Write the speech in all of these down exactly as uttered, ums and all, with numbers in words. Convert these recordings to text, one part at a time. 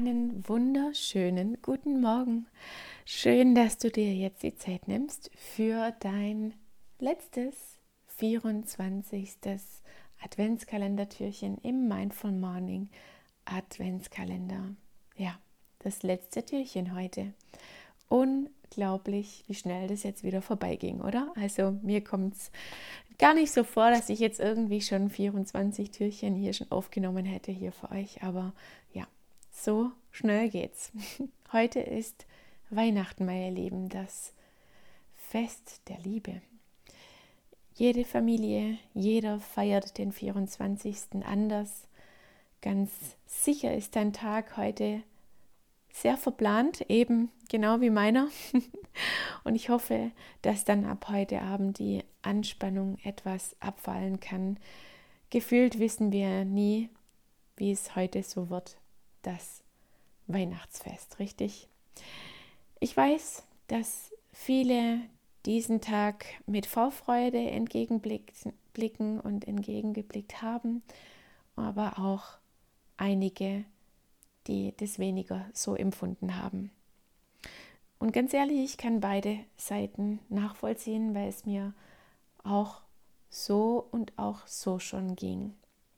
einen wunderschönen guten Morgen. Schön, dass du dir jetzt die Zeit nimmst für dein letztes vierundzwanzigste Adventskalendertürchen im Mindful Morning Adventskalender. Ja, das letzte Türchen heute. Unglaublich, wie schnell das jetzt wieder vorbeiging, oder? Also mir kommt es gar nicht so vor, dass ich jetzt irgendwie schon vierundzwanzig Türchen hier schon aufgenommen hätte hier für euch, aber ja, so schnell geht's. Heute ist Weihnachten, meine Lieben, das Fest der Liebe. Jede Familie, jeder feiert den vierundzwanzigsten anders. Ganz sicher ist dein Tag heute sehr verplant, eben genau wie meiner. Und ich hoffe, dass dann ab heute Abend die Anspannung etwas abfallen kann. Gefühlt wissen wir nie, wie es heute so wird, das Weihnachtsfest, richtig? Ich weiß, dass viele diesen Tag mit Vorfreude entgegenblicken und entgegengeblickt haben, aber auch einige, die das weniger so empfunden haben. Und ganz ehrlich, ich kann beide Seiten nachvollziehen, weil es mir auch so und auch so schon ging.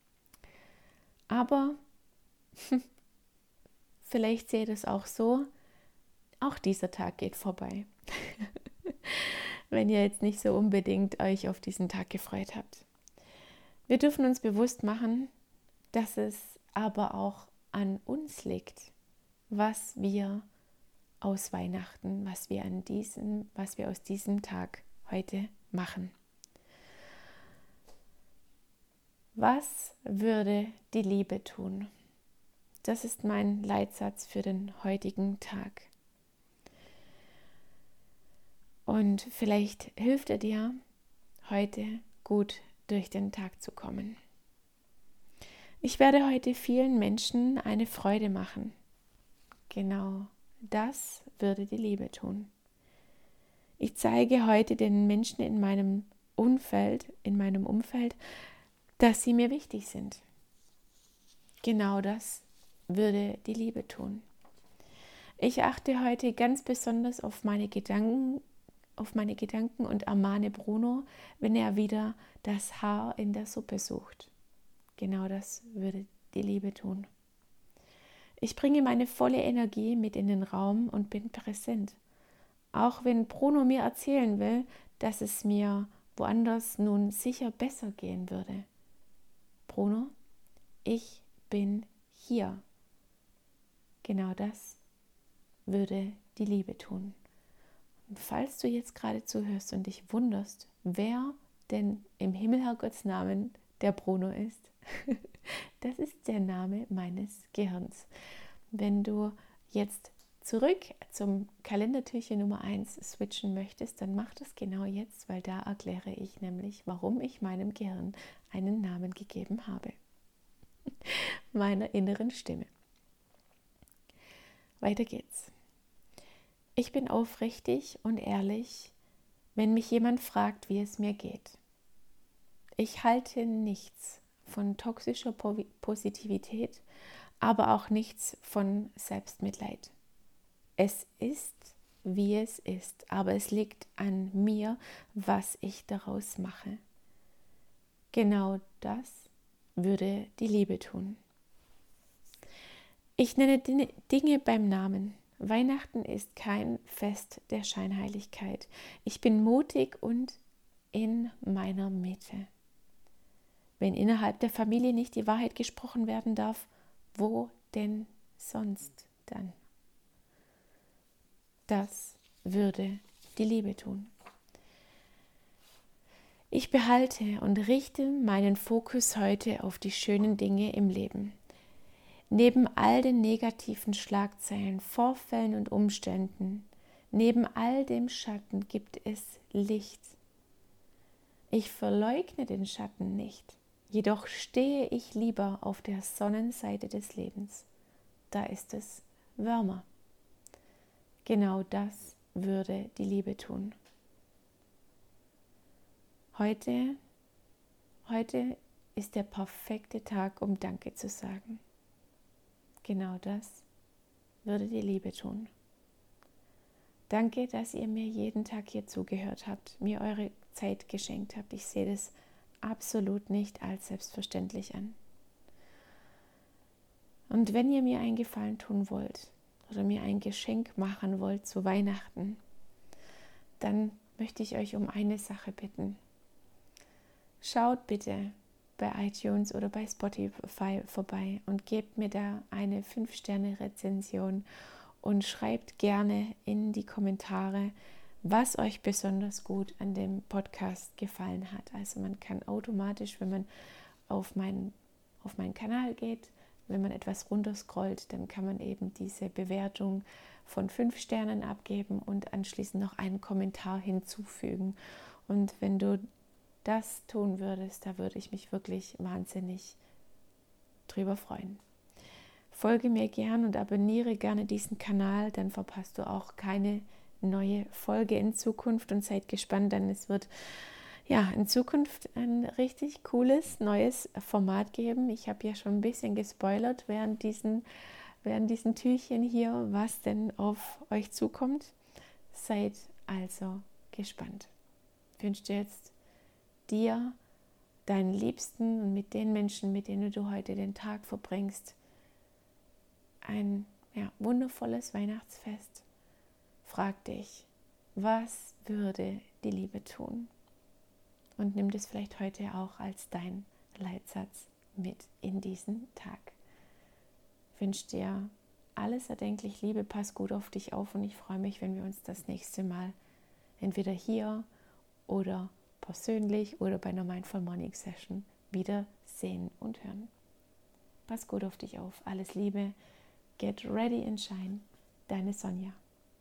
Aber vielleicht seht ihr es auch so, auch dieser Tag geht vorbei. Wenn ihr jetzt nicht so unbedingt euch auf diesen Tag gefreut habt. Wir dürfen uns bewusst machen, dass es aber auch an uns liegt, was wir aus Weihnachten, was wir an diesem, was wir aus diesem Tag heute machen. Was würde die Liebe tun? Das ist mein Leitsatz für den heutigen Tag. Und vielleicht hilft er dir, heute gut durch den Tag zu kommen. Ich werde heute vielen Menschen eine Freude machen. Genau das würde die Liebe tun. Ich zeige heute den Menschen in meinem Umfeld, in meinem Umfeld, dass sie mir wichtig sind. Genau das würde die Liebe tun. Ich achte heute ganz besonders auf meine Gedanken, auf meine Gedanken und ermahne Bruno, wenn er wieder das Haar in der Suppe sucht. Genau das würde die Liebe tun. Ich bringe meine volle Energie mit in den Raum und bin präsent. Auch wenn Bruno mir erzählen will, dass es mir woanders nun sicher besser gehen würde. Bruno, ich bin hier. Genau das würde die Liebe tun. Und falls du jetzt gerade zuhörst und dich wunderst, wer denn im Himmelherrgottsnamen der Bruno ist, das ist der Name meines Gehirns. Wenn du jetzt zurück zum Kalendertürchen Nummer eins switchen möchtest, dann mach das genau jetzt, weil da erkläre ich nämlich, warum ich meinem Gehirn einen Namen gegeben habe. Meiner inneren Stimme. Weiter geht's. Ich bin aufrichtig und ehrlich, wenn mich jemand fragt, wie es mir geht. Ich halte nichts von toxischer Positivität, aber auch nichts von Selbstmitleid. Es ist, wie es ist, aber es liegt an mir, was ich daraus mache. Genau das würde die Liebe tun. Ich nenne Dinge beim Namen. Weihnachten ist kein Fest der Scheinheiligkeit. Ich bin mutig und in meiner Mitte. Wenn innerhalb der Familie nicht die Wahrheit gesprochen werden darf, wo denn sonst dann? Das würde die Liebe tun. Ich behalte und richte meinen Fokus heute auf die schönen Dinge im Leben. Neben all den negativen Schlagzeilen, Vorfällen und Umständen, neben all dem Schatten gibt es Licht. Ich verleugne den Schatten nicht, jedoch stehe ich lieber auf der Sonnenseite des Lebens. Da ist es wärmer. Genau das würde die Liebe tun. Heute, heute ist der perfekte Tag, um Danke zu sagen. Genau das würde die Liebe tun? Danke, dass ihr mir jeden Tag hier zugehört habt, mir eure Zeit geschenkt habt. Ich sehe das absolut nicht als selbstverständlich an. Und wenn ihr mir einen Gefallen tun wollt oder mir ein Geschenk machen wollt zu Weihnachten, dann möchte ich euch um eine Sache bitten. Schaut bitte bei iTunes oder bei Spotify vorbei und gebt mir da eine fünf Sterne Rezension und schreibt gerne in die Kommentare, was euch besonders gut an dem Podcast gefallen hat. Also man kann automatisch, wenn man auf meinen, auf meinen Kanal geht, wenn man etwas runterscrollt, dann kann man eben diese Bewertung von fünf Sternen abgeben und anschließend noch einen Kommentar hinzufügen. Und wenn du das tun würdest, da würde ich mich wirklich wahnsinnig drüber freuen. Folge mir gern und abonniere gerne diesen Kanal, dann verpasst du auch keine neue Folge in Zukunft und seid gespannt, denn es wird ja in Zukunft ein richtig cooles neues Format geben. Ich habe ja schon ein bisschen gespoilert während diesen, während diesen Türchen hier, was denn auf euch zukommt. Seid also gespannt. Ich wünsche dir jetzt dir, deinen Liebsten und mit den Menschen, mit denen du heute den Tag verbringst, ein ja, wundervolles Weihnachtsfest. Frag dich, was würde die Liebe tun? Und nimm das vielleicht heute auch als dein Leitsatz mit in diesen Tag. Ich wünsche dir alles erdenklich Liebe, pass gut auf dich auf und ich freue mich, wenn wir uns das nächste Mal entweder hier oder persönlich oder bei einer Mindful Morning Session wieder sehen und hören. Pass gut auf dich auf. Alles Liebe. Get ready and shine. Deine Sonja.